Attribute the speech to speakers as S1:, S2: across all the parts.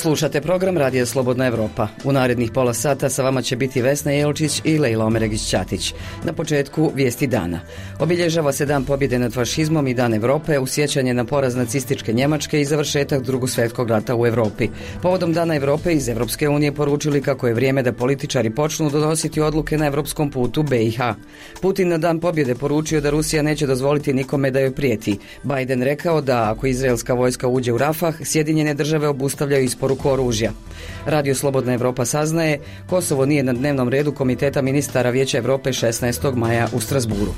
S1: Slušate program Radija Slobodna Evropa. U narednih pola sata sa vama će biti Vesna Jelčić i Lejla Omeregić-Ćatić. Na početku vijesti dana. Obilježava se Dan pobjede nad fašizmom i Dan Evrope u sjećanje na poraz nacističke Njemačke i završetak Drugog svjetskog rata u Evropi. Povodom Dana Evrope iz Evropske unije poručili kako je vrijeme da političari počnu donositi odluke na evropskom putu BiH. Putin na Dan pobjede poručio da Rusija neće dozvoliti nikome da joj prijeti. Biden rekao da ako izraelska vojska uđe u Rafah, Sjedinjene države obustavljaju isporuku oružja. Radio Slobodna Evropa saznaje, Kosovo nije na dnevnom redu Komiteta ministara Vijeća Evrope 16. maja u Strasburu.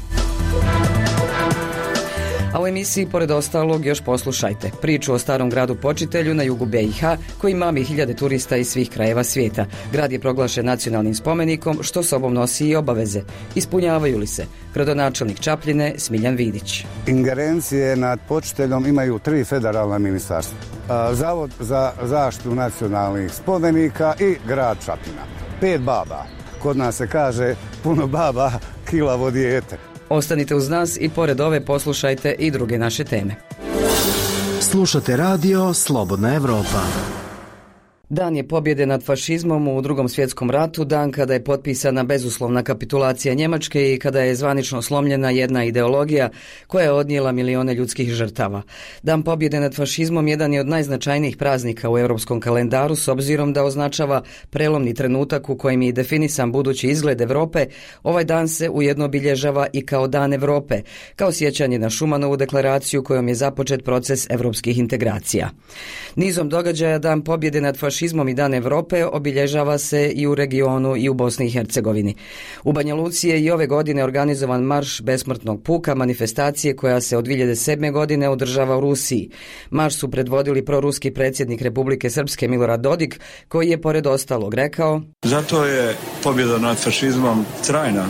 S1: A u emisiji, pored ostalog, još poslušajte priču o starom gradu Počitelju na jugu BiH koji mami hiljade turista iz svih krajeva svijeta. Grad je proglašen nacionalnim spomenikom što sobom nosi i obaveze. Ispunjavaju li se? Gradonačelnik Čapljine Smiljan Vidić.
S2: Ingerencije nad Počiteljom imaju 3 federalna ministarstva. Zavod za zaštitu nacionalnih spomenika i grad Čapljina. 5 baba. Kod nas se kaže puno baba, kilavo dijete.
S1: Ostanite uz nas i pored ove poslušajte i druge naše teme.
S3: Slušate radio Slobodna Evropa.
S1: Dan je pobjede nad fašizmom u Drugom svjetskom ratu, dan kada je potpisana bezuslovna kapitulacija Njemačke i kada je zvanično slomljena jedna ideologija koja je odnijela milione ljudskih žrtava. Dan pobjede nad fašizmom jedan je od najznačajnijih praznika u europskom kalendaru s obzirom da označava prelomni trenutak u kojem je definisan budući izgled Europe. Ovaj dan se ujedno obilježava i kao Dan Europe, kao sjećanje na Šumanovu deklaraciju kojom je započet proces europskih integracija. Nizom događaja Dan pobjede nad fašizmom i Dan Europe obilježava se i u regionu i u Bosni i Hercegovini. U Banja Luci je i ove godine organizovan marš besmrtnog puka, manifestacije koja se od 2007. godine održava u Rusiji. Marš su predvodili proruski predsjednik Republike Srpske Milorad Dodik, koji je pored ostalog rekao:
S4: Zato je pobjeda nad fašizmom trajna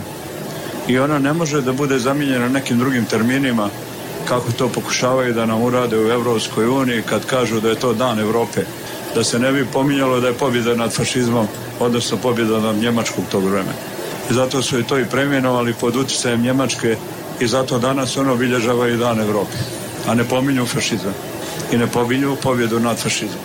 S4: i ona ne može da bude zamijenjena nekim drugim terminima kako to pokušavaju da nam urade u Evropskoj uniji kad kažu da je to Dan Evrope. Da se ne bi pominjalo da je pobjeda nad fašizmom, odnosno pobjeda nad Njemačkom tog vremena. I zato su i to i preimenovali pod utjecajem Njemačke i zato danas ono obilježava i Dan Evrope, a ne pominju fašizam i ne pominju pobjedu nad fašizmom.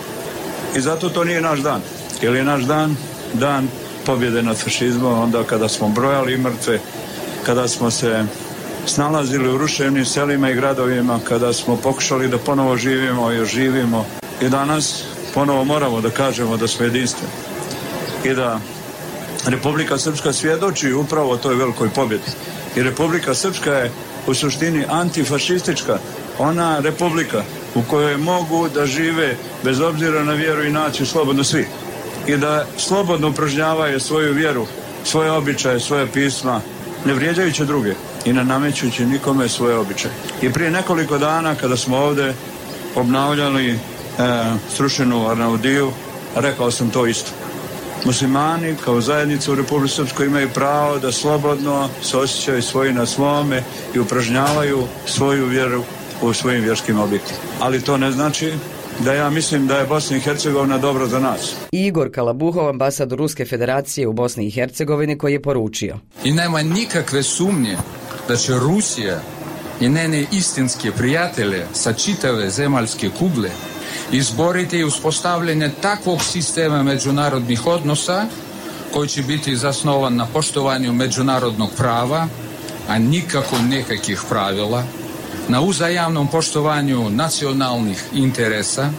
S4: I zato to nije naš dan, jer je naš dan pobjede nad fašizmom onda kada smo brojali mrtve, kada smo se snalazili u ruševnim selima i gradovima, kada smo pokušali da ponovo živimo i oživimo. I danas ponovo moramo da kažemo da smo jedinstveni i da Republika Srpska svjedoči upravo o toj velikoj pobjedi. I Republika Srpska je u suštini antifašistička, ona republika u kojoj mogu da žive bez obzira na vjeru i naciju slobodno svi i da slobodno upražnjavaju svoju vjeru, svoje običaje, svoje pisma, ne vrijeđajući druge i ne namećući nikome svoje običaje. I prije nekoliko dana kada smo ovdje obnavljali srušenu Arnaudiju, rekao sam to isto. Muslimani kao zajednica u Republici Srpskoj imaju pravo da slobodno se osjećaju svoji na svome i upražnjavaju svoju vjeru u svojim vjerskim objektima. Ali to ne znači da ja mislim da je Bosna i Hercegovina dobro za nas.
S1: Igor Kalabuhov, ambasador Ruske federacije u Bosni i Hercegovini, koji je poručio:
S5: I nema nikakve sumnje da će Rusija i njene istinske prijatelje sa čitave zemaljske kugle izboriti uspostavljanje takvog sistema međunarodnih odnosa koji će biti zasnovan na poštovanju međunarodnog prava, a nikako nekakvih pravila, na uzajamnom poštovanju nacionalnih interesa,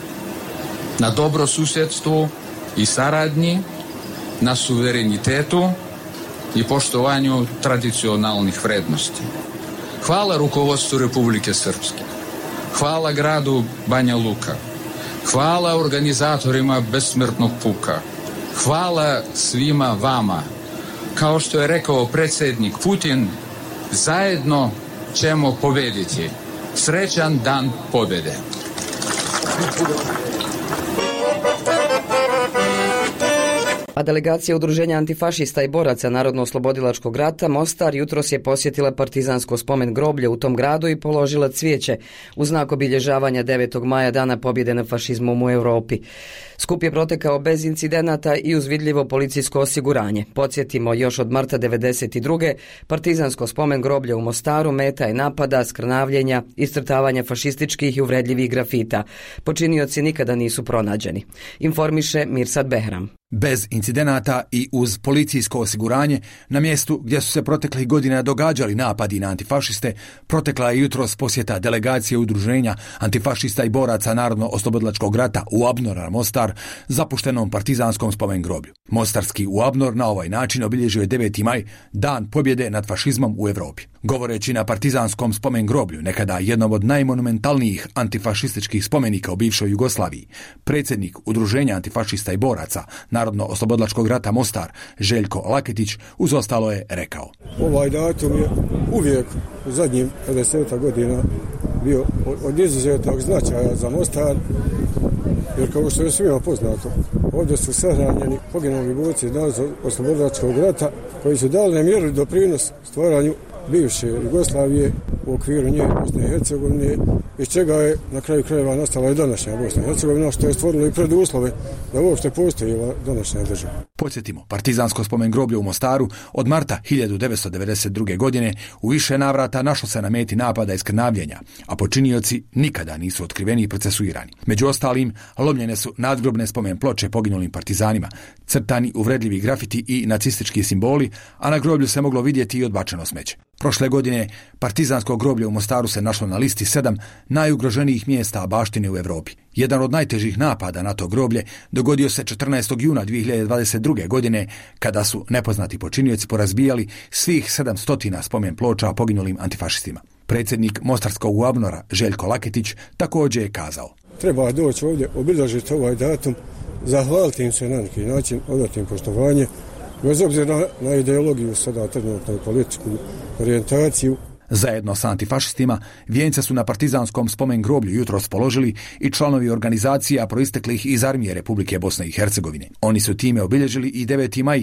S5: na dobrosusjedstvu i saradnji, na suverenitetu i poštovanju tradicionalnih vrednosti. Hvala rukovodstvu Republike Srpske, hvala gradu Banja Luka, hvala organizatorima besmrtnog puka, hvala svima vama. Kao što je rekao predsjednik Putin, zajedno ćemo pobjediti. Srećan dan pobjede.
S1: A delegacija Udruženja antifašista i boraca Narodno-oslobodilačkog rata Mostar jutros je posjetila partizansko spomen groblje u tom gradu i položila cvijeće u znak obilježavanja 9. maja Dana pobjede nad fašizmom u Europi. Skup je protekao bez incidenata i uz vidljivo policijsko osiguranje. Podsjetimo, još od marta 1992. partizansko spomen groblje u Mostaru meta je napada, skrnavljenja, iscrtavanja fašističkih i uvredljivih grafita. Počinioci nikada nisu pronađeni. Informiše Mirsad Behram.
S6: Bez incidenata i uz policijsko osiguranje, na mjestu gdje su se proteklih godina događali napadi na antifašiste, protekla je jutros posjeta delegacije Udruženja antifašista i boraca Narodno-oslobodilačkog rata UABNOR-a Mostar zapuštenom partizanskom spomen groblju. Mostarski UABNOR na ovaj način obilježio je 9. maj, dan pobjede nad fašizmom u Europi. Govoreći na partizanskom spomen groblju, nekada jednom od najmonumentalnijih antifašističkih spomenika u bivšoj Jugoslaviji, predsjednik Udruženja antifašista i boraca Narodno-oslobodilačkog rata Mostar, Željko Laketić, uz ostalo je rekao:
S7: Ovaj datum je uvijek u zadnjih 50 godina bio od izuzetnog značaja za Mostar, jer kao što je svima poznato, ovdje su sahranjeni poginuli borci Narodno-oslobodilačkog rata koji su dali nemjerljiv doprinos stvaranju bivše Jugoslavije u okviru nje Bosne i Hercegovine, iz čega je na kraju krajeva nastala i današnja Bosna i Hercegovina, što je stvorilo i preduslove da uopšte postoji ova današnja država.
S6: Podsjetimo, partizansko spomen groblje u Mostaru od marta 1992. godine u više navrata našlo se na meti napada i skrnavljenja, a počinioci nikada nisu otkriveni i procesuirani. Među ostalim, lomljene su nadgrobne spomen ploče poginulim partizanima, crtani uvredljivi grafiti i nacistički simboli, a na groblju se moglo vidjeti i odbačeno smeće. Prošle godine partizansko groblje u Mostaru se našlo na listi 7 najugroženijih mjesta baštine u Europi. Jedan od najtežih napada na to groblje dogodio se 14. juna 2022. godine, kada su nepoznati počinioci porazbijali svih 700 spomen ploča poginulim antifašistima. Predsjednik Mostarskog UABNOR-a Željko Laketić također je kazao:
S7: Treba doći ovdje, obilježiti ovaj datum, zahvaliti im se na neki način, odati im poštovanje, bez obzira na ideologiju, sada trenutnu političku orijentaciju.
S6: Zajedno sa antifašistima vijence su na partizanskom spomen groblju jutros položili i članovi organizacija proisteklih iz Armije Republike Bosne i Hercegovine. Oni su time obilježili i 9. maj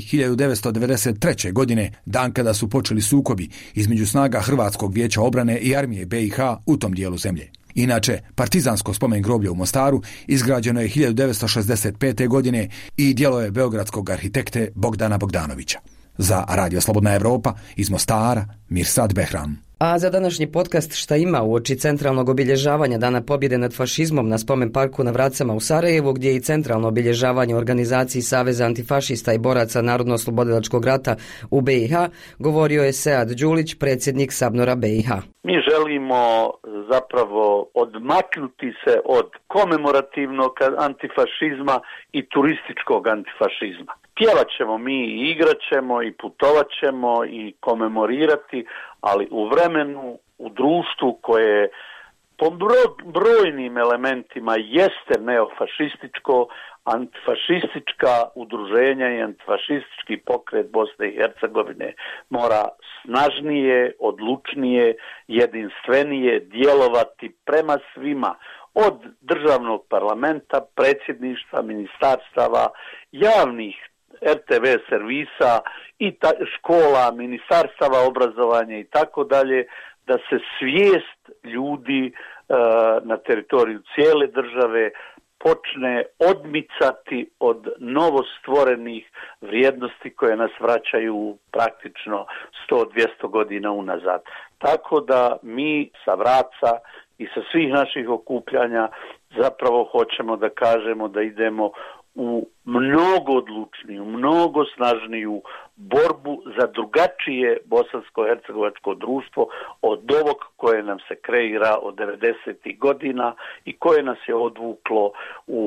S6: 1993. godine, dan kada su počeli sukobi između snaga Hrvatskog vijeća obrane i Armije BiH u tom dijelu zemlje. Inače, partizansko spomen groblje u Mostaru izgrađeno je 1965. godine i djelo je beogradskog arhitekte Bogdana Bogdanovića. Za Radio Slobodna Evropa iz Mostara, Mirsad Behram.
S1: A za današnji podcast Šta ima uoči centralnog obilježavanja Dana pobjede nad fašizmom na spomen parku na Vracama u Sarajevu, gdje je i centralno obilježavanje u organizaciji Saveza antifašista i boraca Narodno-oslobodilačkog rata u BiH, govorio je Sead Đulić, predsjednik SABNOR-a BiH.
S8: Mi želimo zapravo odmaknuti se od komemorativnog antifašizma i turističkog antifašizma. Pjevat ćemo mi i igrat ćemo i putovat ćemo i komemorirati, ali u vremenu, u društvu koje po brojnim elementima jeste neofašističko, antifašistička udruženja i antifašistički pokret Bosne i Hercegovine mora snažnije, odlučnije, jedinstvenije djelovati prema svima, od državnog parlamenta, predsjedništva, ministarstava, javnih RTV servisa i škola, ministarstava obrazovanja i tako dalje, da se svijest ljudi na teritoriju cijele države počne odmicati od novostvorenih vrijednosti koje nas vraćaju praktično 100-200 godina unazad. Tako da mi sa Vraca i sa svih naših okupljanja zapravo hoćemo da kažemo da idemo u mnogo odlučniju, mnogo snažniju borbu za drugačije bosansko-hercegovačko društvo od ovog koje nam se kreira od 90. godina i koje nas je odvuklo u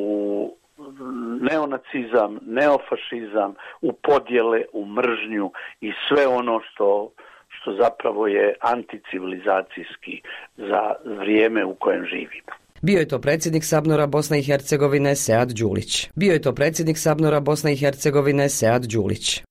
S8: neonacizam, neofašizam, u podjele, u mržnju i sve ono što zapravo je anticivilizacijski za vrijeme u kojem živimo.
S1: Bio je to predsjednik SABNOR-a Bosne i Hercegovine Sead Đulić.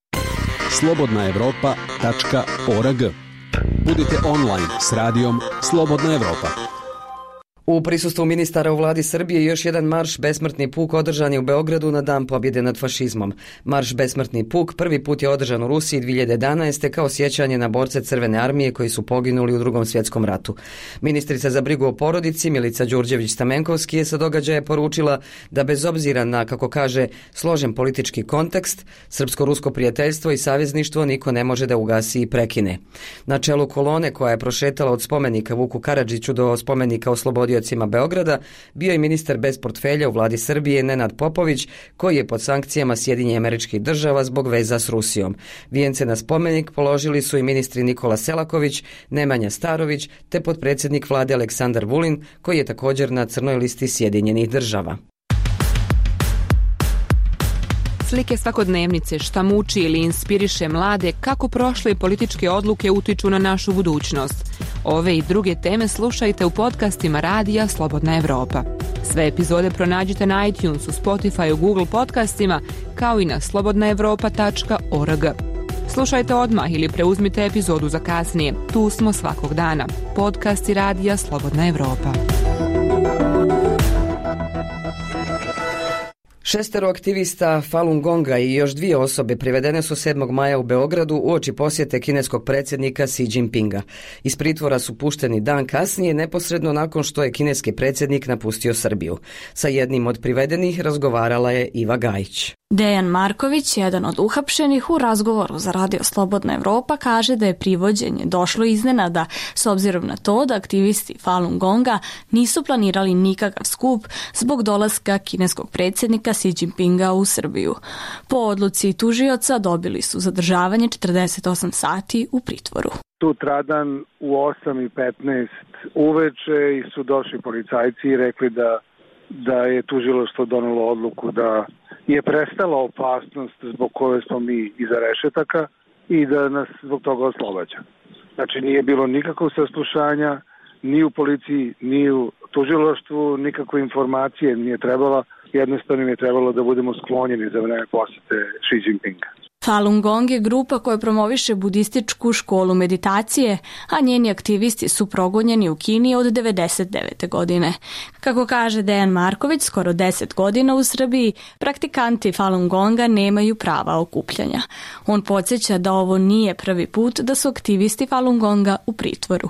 S3: slobodnaevropa.org. Budite online s radijom Slobodna Evropa.
S1: U prisustvu ministara u vladi Srbije još jedan marš Besmrtni puk održan je u Beogradu na Dan pobjede nad fašizmom. Marš Besmrtni puk prvi put je održan u Rusiji 2011. kao sjećanje na borce Crvene armije koji su poginuli u Drugom svjetskom ratu. Ministrica za brigu o porodici Milica Đurđević-Stamenkovski je sa događaja poručila da bez obzira na, kako kaže, složen politički kontekst, srpsko-rusko prijateljstvo i savezništvo niko ne može da ugasi i prekine. Na čelu kolone koja je prošetala od spomenika Vuku Karadžiću do spomenika oslobodiocima Beograda bio je ministar bez portfelja u vladi Srbije Nenad Popović, koji je pod sankcijama Sjedinjenih Američkih Država zbog veza s Rusijom. Vijence na spomenik položili su i ministri Nikola Selaković, Nemanja Starović te potpredsjednik vlade Aleksandar Vulin, koji je također na crnoj listi Sjedinjenih Država.
S9: Slike svakodnevnice, šta muči ili inspiriše mlade, kako prošle političke odluke utiču na našu budućnost. Ove i druge teme slušajte u podcastima Radija Slobodna Evropa. Sve epizode pronađite na iTunesu, Spotify, Google podcastima, kao i na slobodnaevropa.org. Slušajte odmah ili preuzmite epizodu za kasnije. Tu smo svakog dana. Podcasti Radija Slobodna Evropa.
S1: 6 aktivista Falun Gonga i još 2 osobe privedene su 7. maja u Beogradu uoči posjete kineskog predsjednika Xi Jinpinga. Iz pritvora su pušteni dan kasnije, neposredno nakon što je kineski predsjednik napustio Srbiju. Sa jednim od privedenih razgovarala je Iva Gajić.
S10: Dejan Marković, jedan od uhapšenih, u razgovoru za Radio Slobodna Evropa kaže da je privođenje došlo iznenada s obzirom na to da aktivisti Falun Gonga nisu planirali nikakav skup zbog dolaska kineskog predsjednika Xi Jinpinga u Srbiju. Po odluci tužioca dobili su zadržavanje 48 sati u pritvoru.
S11: Sutradan u 8:15 uveče i su došli policajci i rekli da je tužilaštvo donelo odluku da je prestala opasnost zbog koje smo mi iza rešetaka i da nas zbog toga oslobađa. Znači nije bilo nikakvog saslušanja ni u policiji, ni u tužilaštvu, nikakve informacije nije trebala, jednostavno je trebalo da budemo sklonjeni za vreme posjete Xi Jinpinga.
S10: Falun Gong je grupa koja promoviše budističku školu meditacije, a njeni aktivisti su progonjeni u Kini od 1999. godine. Kako kaže Dejan Marković, skoro 10 godina u Srbiji praktikanti Falun Gonga nemaju prava okupljanja. On podsjeća da ovo nije prvi put da su aktivisti Falun Gonga u pritvoru.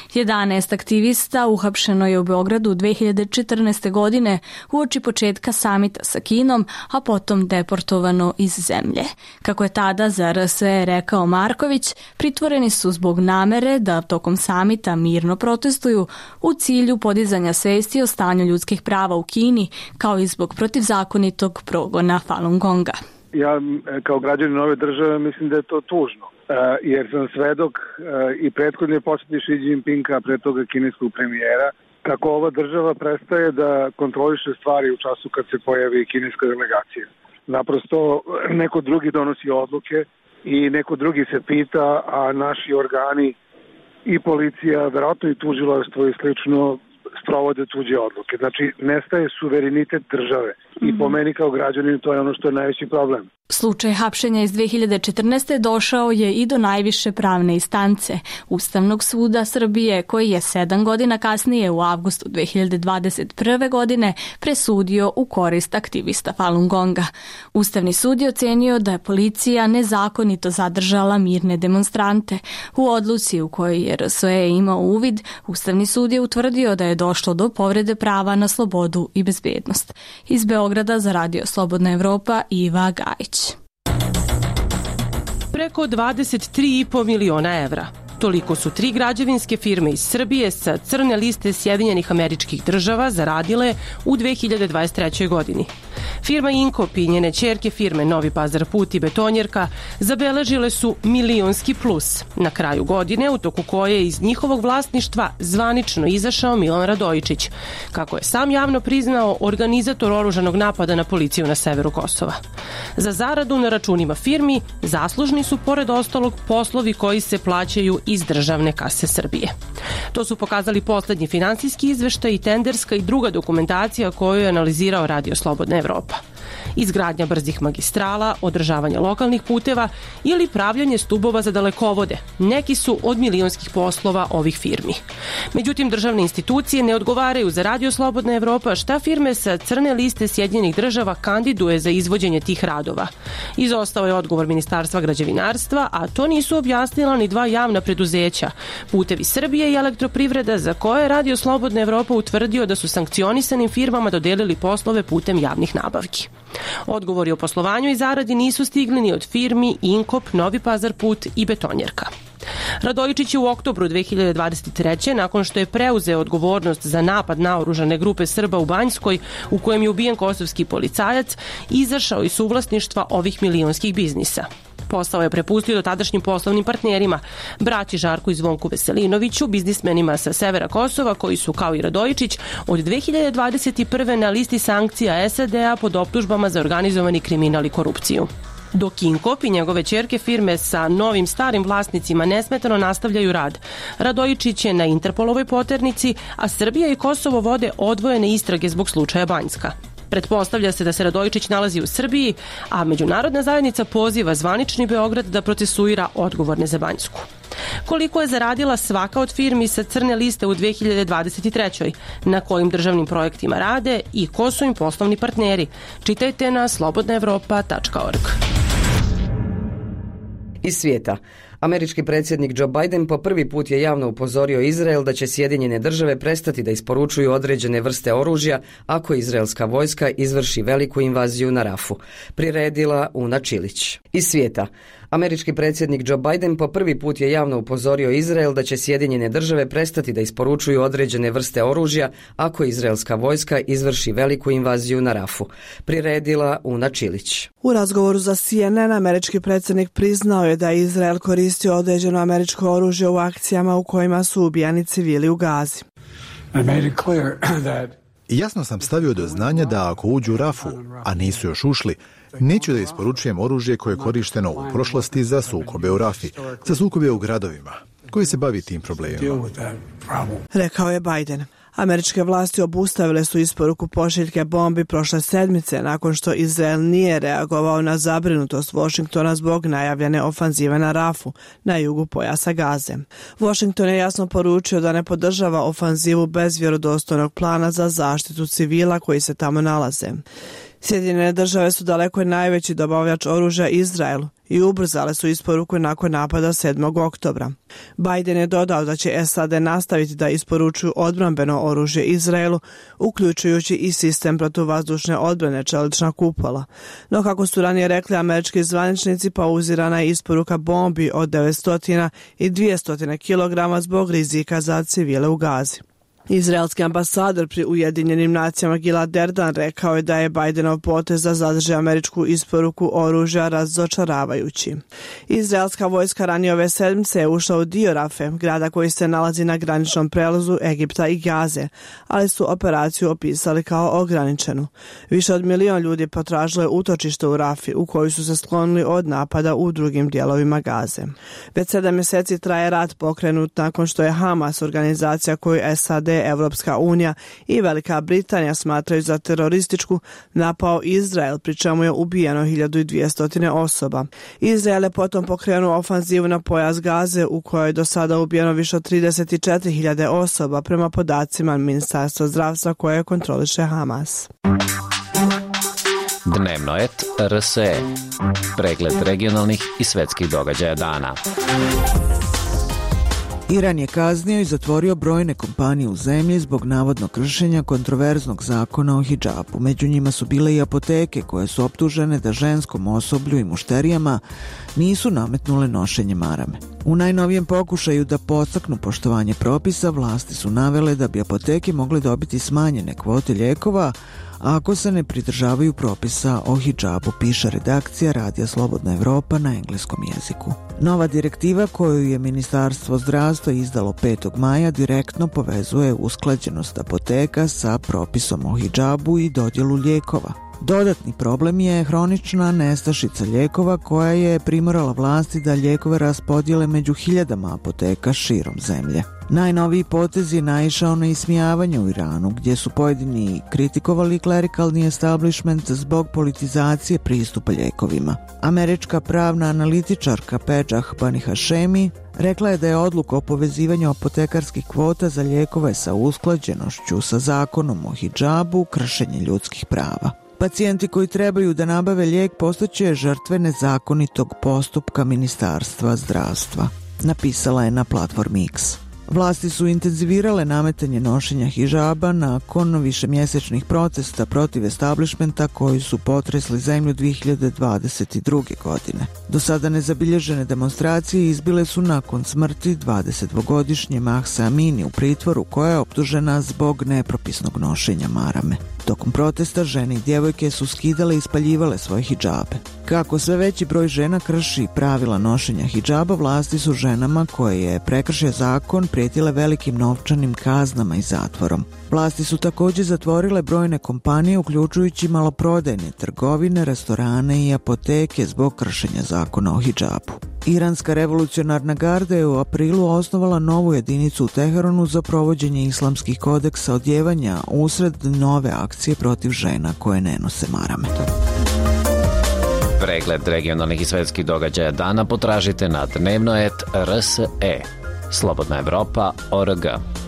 S10: 11 aktivista uhapšeno je u Beogradu 2014. godine uoči početka samita sa Kinom, a potom deportovano iz zemlje. Kako je tada za RSE rekao Marković, pritvoreni su zbog namere da tokom samita mirno protestuju u cilju podizanja svesti o stanju ljudskih prava u Kini, kao i zbog protivzakonitog progona Falun Gonga.
S11: Ja kao građanin ove države mislim da je to tužno, jer sam svedok i prethodne posjete Xi Jinpinga, pre toga kineskog premijera, kako ova država prestaje da kontroliše stvari u času kad se pojavi kineska delegacija. Naprosto neko drugi donosi odluke i neko drugi se pita, a naši organi i policija, verovatno i tužilaštvo i slično sprovode tuđe odluke. Znači, nestaje suverenitet države i po meni kao građanin to je ono što je najveći problem.
S10: Slučaj hapšenja iz 2014. došao je i do najviše pravne instance Ustavnog suda Srbije, koji je 7 godina kasnije u avgustu 2021. godine presudio u korist aktivista Falun Gonga. Ustavni sud je ocenio da je policija nezakonito zadržala mirne demonstrante. U odluci u kojoj je RSE imao uvid, Ustavni sud je utvrdio da je došlo do povrede prava na slobodu i bezbednost. Iz Beograda za Radio Slobodna Evropa, Iva Gajić.
S12: Preko 23,5 miliona evra. Toliko su 3 građevinske firme iz Srbije sa crne liste Sjedinjenih Američkih Država zaradile u 2023. godini. Firma Inkop i njene ćerke firme Novi Pazar Put i Betonjerka zabeležile su milionski plus na kraju godine, u toku koje je iz njihovog vlasništva zvanično izašao Milan Radojičić, kako je sam javno priznao organizator oružanog napada na policiju na severu Kosova. Za zaradu na računima firmi zaslužni su pored ostalog poslovi koji se plaćaju iz državne kase Srbije. To su pokazali poslednji finansijski izveštaj i tenderska i druga dokumentacija koju je analizirao Radio Slobodna Evropa. izgradnja brzih magistrala, održavanje lokalnih puteva ili pravljanje stubova za dalekovode. Neki su od milionskih poslova ovih firmi. Međutim, državne institucije ne odgovaraju za Radio Slobodna Evropa šta firme sa crne liste Sjedinjenih Država kandiduje za izvođenje tih radova. Izostao je odgovor Ministarstva građevinarstva, a to nisu objasnila ni dva javna preduzeća, Putevi Srbije i Elektroprivreda, za koje je Radio Slobodna Evropa utvrdio da su sankcionisanim firmama dodelili poslove putem javnih nabavki. Odgovori o poslovanju i zaradi nisu stigli ni od firmi Inkop, Novi Pazar put i Betonjerka. Radojičić je u oktobru 2023. nakon što je preuzeo odgovornost za napad naoružane grupe Srba u Banjskoj, u kojem je ubijen kosovski policajac, izašao iz suvlasništva ovih milionskih biznisa. Posao je prepustio do tadašnjim poslovnim partnerima, braći Žarku i Zvonku Veselinoviću, biznismenima sa severa Kosova, koji su, kao i Radojičić, od 2021. na listi sankcija SAD-a pod optužbama za organizovani kriminal i korupciju. Dok Inkop i njegove ćerke firme sa novim starim vlasnicima nesmetano nastavljaju rad. Radojičić je na Interpolovoj poternici, a Srbija i Kosovo vode odvojene istrage zbog slučaja Banjska. Pretpostavlja se da se Radojičić nalazi u Srbiji, a međunarodna zajednica poziva zvanični Beograd da procesuira odgovorne za Banjsku. Koliko je zaradila svaka od firmi sa crne liste u 2023. Na kojim državnim projektima rade i ko su im poslovni partneri? Čitajte na slobodnaevropa.org.
S1: Iz svijeta. Američki predsjednik Joe Biden po prvi put je javno upozorio Izrael da će Sjedinjene Države prestati da isporučuju određene vrste oružja ako izraelska vojska izvrši veliku invaziju na Rafu, priredila Una Čilić. Iz svijeta. Američki predsjednik Joe Biden po prvi put je javno upozorio Izrael da će Sjedinjene Države prestati da isporučuju određene vrste oružja ako izraelska vojska izvrši veliku invaziju na Rafu, priredila Una Čilić.
S13: U razgovoru za CNN američki predsjednik priznao je da je Izrael koristio određeno američko oružje u akcijama u kojima su ubijani civili u Gazi.
S14: Jasno sam stavio do znanja da ako uđu u Rafu, a nisu još ušli, neću da isporučujem oružje koje je korišteno u prošlosti za sukobe u Rafi, za sukobe u gradovima, koji se bavi tim problemima.
S13: Rekao je Biden. Američke vlasti obustavile su isporuku pošiljke bombi prošle sedmice nakon što Izrael nije reagovao na zabrinutost Washingtona zbog najavljene ofanzive na Rafu, na jugu pojasa Gaze. Washington je jasno poručio da ne podržava ofanzivu bez vjerodostojnog plana za zaštitu civila koji se tamo nalaze. Sjedinjene Države su daleko najveći dobavljač oružja Izraelu i ubrzale su isporuku nakon napada 7. oktobra. Biden je dodao da će SAD nastaviti da isporučuju odbrambeno oružje Izraelu, uključujući i sistem protuvazdušne odbrane čelična kupola. No, kako su ranije rekli američki zvaničnici, pauzirana je isporuka bombi od 900 i 200 kg zbog rizika za civile u Gazi. Izraelski ambasador pri Ujedinjenim nacijama Gilad Erdan rekao je da je Bidenov potez da zadrži američku isporuku oružja razočaravajući. Izraelska vojska ranije ove sedmice je ušla u dio Rafe, grada koji se nalazi na graničnom prelazu Egipta i Gaze, ali su operaciju opisali kao ograničenu. Više od 1 milion ljudi potražilo je utočište u Rafi, u koju su se sklonili od napada u drugim dijelovima Gaze. Već 7 mjeseci traje rat pokrenut nakon što je Hamas, organizacija koju SAD, Evropska unija i Velika Britanija smatraju za terorističku, napao Izrael, pri čemu je ubijeno 1200 osoba. Izrael je potom pokrenuo ofanzivu na pojas Gaze, u kojoj je do sada ubijeno više od 34.000 osoba, prema podacima Ministarstva zdravstva koje kontroliše Hamas.
S15: Dnevno et RSE. Pregled regionalnih i svetskih događaja dana.
S16: Iran je kaznio i zatvorio brojne kompanije u zemlji zbog navodnog kršenja kontroverznog zakona o hidžabu. Među njima su bile i apoteke koje su optužene da ženskom osoblju i mušterijama nisu nametnule nošenje marame. U najnovijem pokušaju da podstaknu poštovanje propisa, vlasti su navele da bi apoteke mogle dobiti smanjene kvote lijekova ako se ne pridržavaju propisa o hidžabu, piše redakcija Radija Slobodna Evropa na engleskom jeziku. Nova direktiva koju je Ministarstvo zdravstva izdalo 5. maja direktno povezuje usklađenost apoteka sa propisom o hidžabu i dodjelu lijekova. Dodatni problem je hronična nestašica lijekova koja je primorala vlasti da lijekove raspodijele među hiljadama apoteka širom zemlje. Najnoviji potez je naišao na ismijavanje u Iranu, gdje su pojedini kritikovali klerikalni establishment zbog politizacije pristupa lijekovima. Američka pravna analitičarka Pejah Bani Hashemi rekla je da je odluka o povezivanju apotekarskih kvota za lijekove sa usklađenošću sa zakonom o hidžabu kršenje ljudskih prava. Pacijenti koji trebaju da nabave lijek postaće žrtve nezakonitog postupka Ministarstva zdravstva, napisala je na platformi X. Vlasti su intenzivirale nametanje nošenja hidžaba nakon višemjesečnih protesta protiv establishmenta koji su potresli zemlju 2022. godine. Do sada nezabilježene demonstracije izbile su nakon smrti 22-godišnje Mahsa Amini u pritvoru koja je optužena zbog nepropisnog nošenja marame. Tokom protesta žene i djevojke su skidale i spaljivale svoje hidžabe. Kako sve veći broj žena krši pravila nošenja hidžaba, vlasti su ženama koje je prekršio zakon prijetile velikim novčanim kaznama i zatvorom. Vlasti su također zatvorile brojne kompanije, uključujući maloprodajne trgovine, restorane i apoteke zbog kršenja zakona o hidžabu. Iranska revolucionarna garda je u aprilu osnovala novu jedinicu u Teheranu za provođenje islamskih kodeksa odjevanja usred nove akcije protiv žena koje ne nose marame.
S15: Pregled regionalnih i svetskih događaja dana potražite na dnevnoet.rse. Slobodna Evropa.org.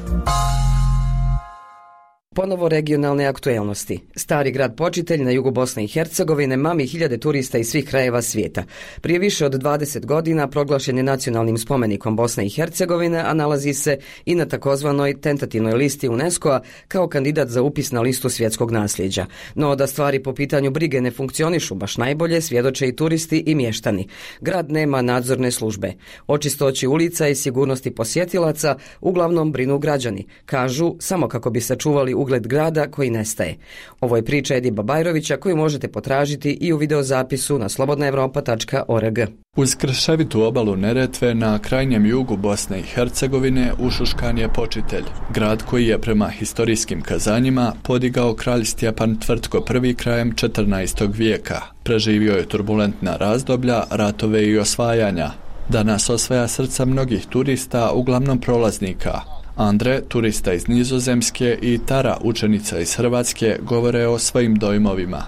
S1: Ponovo regionalne aktuelnosti. Stari grad Počitelj na jugu Bosne i Hercegovine mami hiljade turista iz svih krajeva svijeta. Prije više od 20 godina proglašen je nacionalnim spomenikom Bosne i Hercegovine, a nalazi se i na takozvanoj tentativnoj listi UNESCO-a kao kandidat za upis na listu svjetskog nasljeđa. No da stvari po pitanju brige ne funkcionišu baš najbolje, svjedoče i turisti i mještani. Grad nema nadzorne službe. O čistoći ulica i sigurnosti posjetilaca uglavnom brinu građani. Kažu samo kako bi sačuvali ugled grada koji nestaje. Ovo je priča Ediba Bajrovića koju možete potražiti i u videozapisu na slobodnaevropa.org.
S17: Uz krševitu obalu Neretve na krajnjem jugu Bosne i Hercegovine ušuškan je Počitelj, grad koji je prema historijskim kazanjima podigao kralj Stjepan Tvrtko I krajem 14. vijeka. Preživio je turbulentna razdoblja, ratove i osvajanja. Danas osvaja srca mnogih turista, uglavnom prolaznika. Andre, turista iz Nizozemske, i Tara, učenica iz Hrvatske, govore o svojim dojmovima.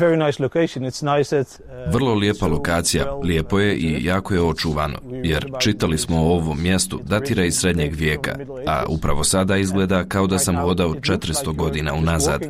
S18: Vrlo lijepa lokacija, lijepo je i jako je očuvano, jer čitali smo o ovom mjestu, datira iz srednjeg vijeka, a upravo sada izgleda kao da sam hodao 400 godina unazad.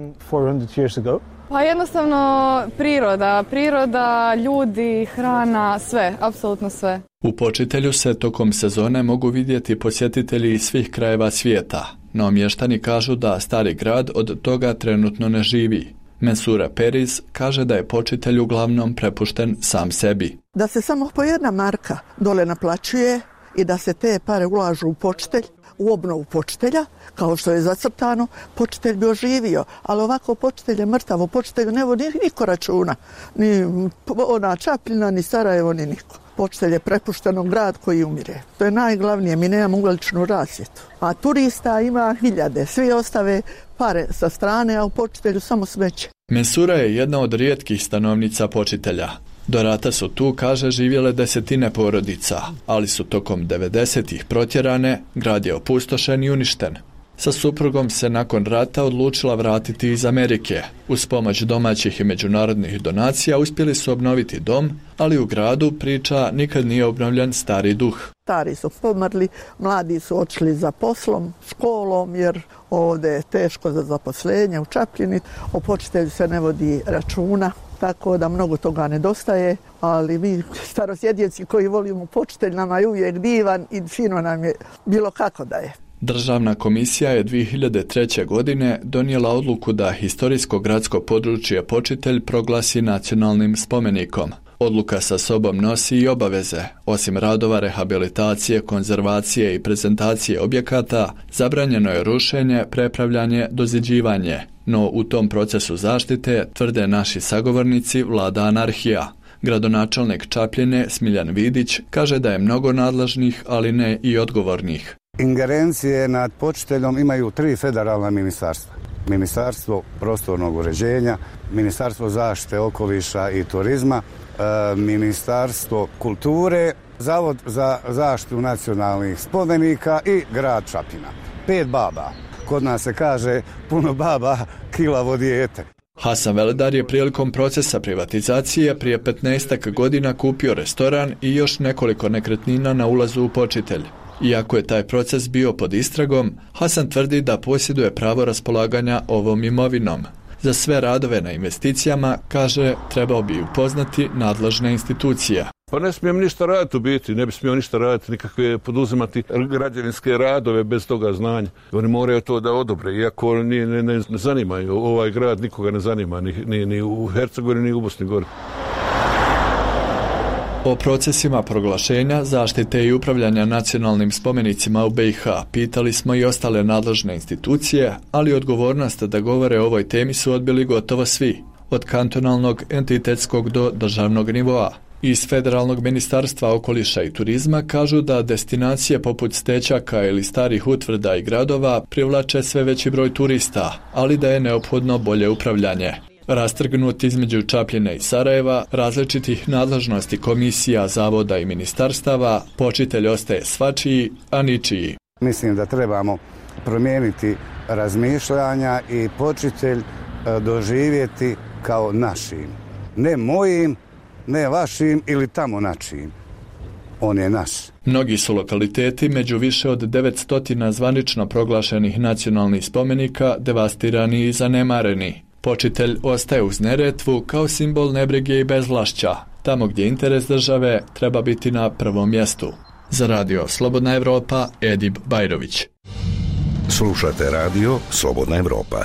S19: Pa jednostavno priroda, ljudi, hrana, sve, apsolutno sve.
S17: U Počitelju se tokom sezone mogu vidjeti posjetitelji iz svih krajeva svijeta, no mještani kažu da stari grad od toga trenutno ne živi. Mensura Periz kaže da je Počitelj uglavnom prepušten sam sebi.
S20: Da se samo po jedna marka dole naplaćuje i da se te pare ulažu u Počitelj, u obnovu Počitelja, kao što je zacrtano, Počitelj bi oživio, ali ovako Počitelj je mrtav, u Počitelju ne vodi niko računa, ni ona Čapljina, ni Sarajevo, ni niko. Počitelj je prepušteno grad koji umire. To je najglavnije, mi nemamo uličnu rasvjetu. A turista ima hiljade, svi ostave pare sa strane, a u Počitelju samo smeće.
S17: Mensura je jedna od rijetkih stanovnica Počitelja. Do rata su tu, kaže, živjele desetine porodica, ali su tokom 90-ih protjerane, grad je opustošen i uništen. Sa suprugom se nakon rata odlučila vratiti iz Amerike. Uz pomoć domaćih i međunarodnih donacija uspjeli su obnoviti dom, ali u gradu, priča, nikad nije obnovljen stari duh.
S20: Stari su pomrli, mladi su otišli za poslom, školom, jer ovdje je teško za zaposlenje u Čapljini. O Počitelju se ne vodi računa, tako da mnogo toga nedostaje, ali mi starosjedinci koji volimo Počitelj, nama je uvijek divan i fino nam je bilo kako da je.
S17: Državna komisija je 2003. godine donijela odluku da historijsko gradsko područje Počitelj proglasi nacionalnim spomenikom. Odluka sa sobom nosi i obaveze. Osim radova rehabilitacije, konzervacije i prezentacije objekata, zabranjeno je rušenje, prepravljanje, doziđivanje. No u tom procesu zaštite, tvrde naši sagovornici, vlada anarhija. Gradonačelnik Čapljine Smiljan Vidić kaže da je mnogo nadležnih, ali ne i odgovornih.
S2: Ingerencije nad Počiteljom imaju 3 federalna ministarstva. Ministarstvo prostornog uređenja, Ministarstvo zaštite okoliša i turizma, Ministarstvo kulture, Zavod za zaštitu nacionalnih spomenika i grad Čapina. 5 baba. Kod nas se kaže puno baba, kilavo dijete.
S17: Hasan Veledar je prilikom procesa privatizacije prije 15 godina kupio restoran i još nekoliko nekretnina na ulazu u Počitelj. Iako je taj proces bio pod istragom, Hasan tvrdi da posjeduje pravo raspolaganja ovom imovinom. Za sve radove na investicijama, kaže, trebao bi upoznati nadležne institucije.
S21: Pa ne smijem ništa raditi u biti, ne bi smio ništa raditi, nikakve poduzimati građevinske radove bez toga znanja. Oni moraju to da odobre, iako ne zanimaju, ovaj grad nikoga ne zanima, ni u Hercegovini, ni u Bosni Gori.
S17: O procesima proglašenja, zaštite i upravljanja nacionalnim spomenicima u BiH pitali smo i ostale nadležne institucije, ali odgovornost da govore o ovoj temi su odbili gotovo svi, od kantonalnog, entitetskog do državnog nivoa. Iz Federalnog ministarstva okoliša i turizma kažu da destinacije poput Stećaka ili starih utvrda i gradova privlače sve veći broj turista, ali da je neophodno bolje upravljanje. Rastrgnut između Čapljine i Sarajeva, različitih nadležnosti komisija, zavoda i ministarstava, Počitelj ostaje svačiji, a ničiji.
S2: Mislim da trebamo promijeniti razmišljanja i Počitelj doživjeti kao našim. Ne mojim, ne vašim ili tamo načijim. On je naš.
S17: Mnogi su lokaliteti među više od 900 zvanično proglašenih nacionalnih spomenika devastirani i zanemareni. Počitelj ostaje uz Neretvu kao simbol nebrige i bezvlašća, tamo gdje interes države treba biti na prvom mjestu. Za radio Slobodna Evropa, Edip Bajrović.
S22: Slušate radio Slobodna Evropa.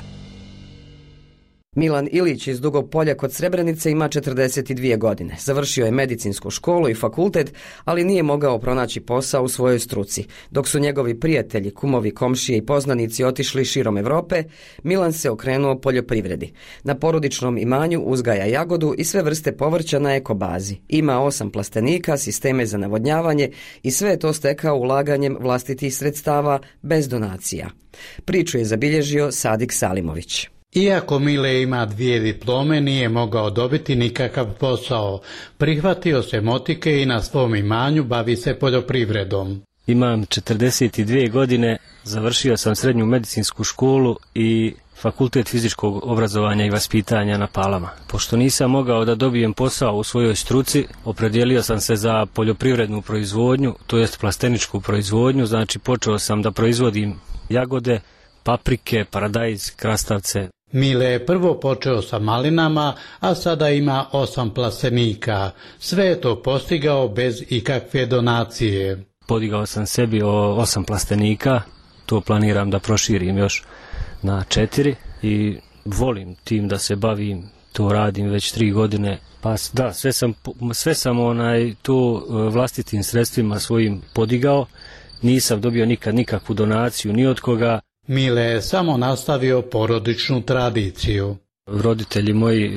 S1: Milan Ilić iz Dugog Polja kod Srebrenice ima 42 godine. Završio je medicinsku školu i fakultet, ali nije mogao pronaći posao u svojoj struci. Dok su njegovi prijatelji, kumovi, komšije i poznanici otišli širom Europe, Milan se okrenuo poljoprivredi. Na porodičnom imanju uzgaja jagodu i sve vrste povrća na ekobazi. Ima 8 plastenika, sisteme za navodnjavanje i sve je to stekao ulaganjem vlastitih sredstava bez donacija. Priču je zabilježio Sadik Salimović.
S23: Iako Mile ima 2 diplome, nije mogao dobiti nikakav posao. Prihvatio se motike i na svom imanju bavi se poljoprivredom.
S24: Imam 42 godine, završio sam srednju medicinsku školu i fakultet fizičkog obrazovanja i vaspitanja na Palama. Pošto nisam mogao da dobijem posao u svojoj struci, opredijelio sam se za poljoprivrednu proizvodnju, to jest plasteničku proizvodnju, znači počeo sam da proizvodim jagode, paprike, paradajz, krastavce.
S23: Mile je prvo počeo sa malinama, a sada ima 8 plastenika. Sve je to postigao bez ikakve donacije.
S24: Podigao sam sebi 8 plastenika, to planiram da proširim još na 4 i volim tim da se bavim, to radim već 3 godine. Pa da, sve sam to vlastitim sredstvima svojim podigao, nisam dobio nikad nikakvu donaciju ni od koga.
S23: Mile je samo nastavio porodičnu tradiciju.
S24: Roditelji moji,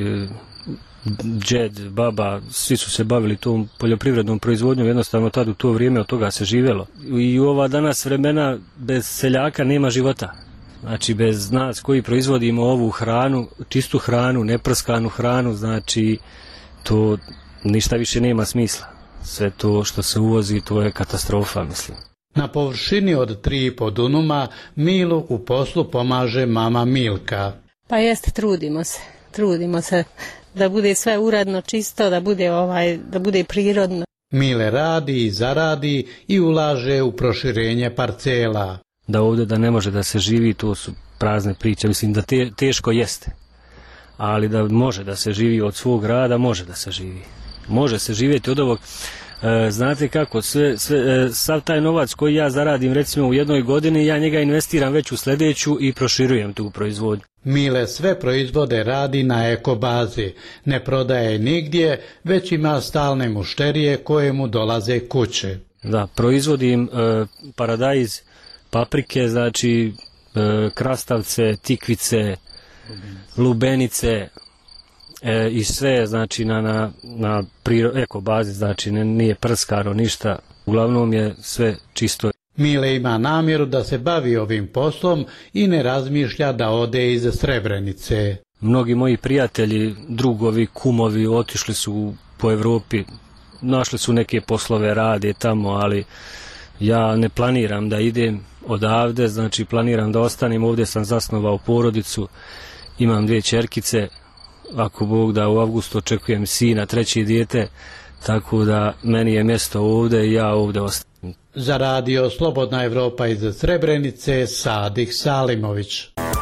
S24: džed, baba, svi su se bavili tom poljoprivrednom proizvodnjom, jednostavno tad u to vrijeme od toga se živjelo. I u ova danas vremena bez seljaka nema života. Znači bez nas koji proizvodimo ovu hranu, čistu hranu, neprskanu hranu, znači to ništa više nema smisla. Sve to što se uvozi, to je katastrofa, mislim.
S23: Na površini od 3,5 dunuma Milu u poslu pomaže mama Milka.
S25: Pa jeste, trudimo se da bude sve uredno, čisto, da bude prirodno.
S23: Mile radi i zaradi i ulaže u proširenje parcela.
S24: Da ovdje da ne može da se živi, to su prazne priče, mislim da teško jeste. Ali da može da se živi od svog rada, može da se živi. Može se živjeti od ovog. Znate kako, sav taj novac koji ja zaradim recimo u jednoj godini, ja njega investiram već u sljedeću i proširujem tu proizvodnju.
S23: Mile sve proizvode radi na ekobazi, ne prodaje nigdje, već ima stalne mušterije koje mu dolaze kuće.
S24: Da, proizvodim paradajz, paprike, znači krastavce, tikvice, lubenice, i sve znači na ekobazi, znači nije prskano ništa, uglavnom je sve čisto.
S23: Mile ima namjeru da se bavi ovim poslom i ne razmišlja da ode iz Srebrenice.
S24: Mnogi moji prijatelji, drugovi, kumovi otišli su po Evropi, našli su neke poslove, rade tamo, ali ja ne planiram da idem odavde, znači planiram da ostanem. Ovdje sam zasnovao porodicu, imam 2 ćerkice, ako Bog da u avgustu očekujem sina, 3. dijete, tako da meni je mjesto ovdje i ja ovdje ostanem.
S23: Za radio Slobodna Evropa iz Srebrenice, Sadih Salimović.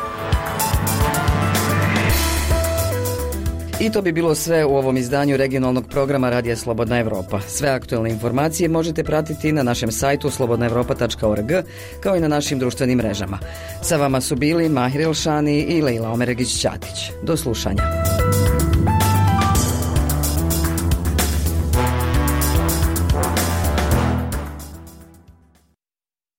S1: I to bi bilo sve u ovom izdanju regionalnog programa Radija Slobodna Evropa. Sve aktualne informacije možete pratiti na našem sajtu slobodnaevropa.org kao i na našim društvenim mrežama. Sa vama su bili Mahir Elšani i Lejla Omeregić-Ćatić. Do slušanja.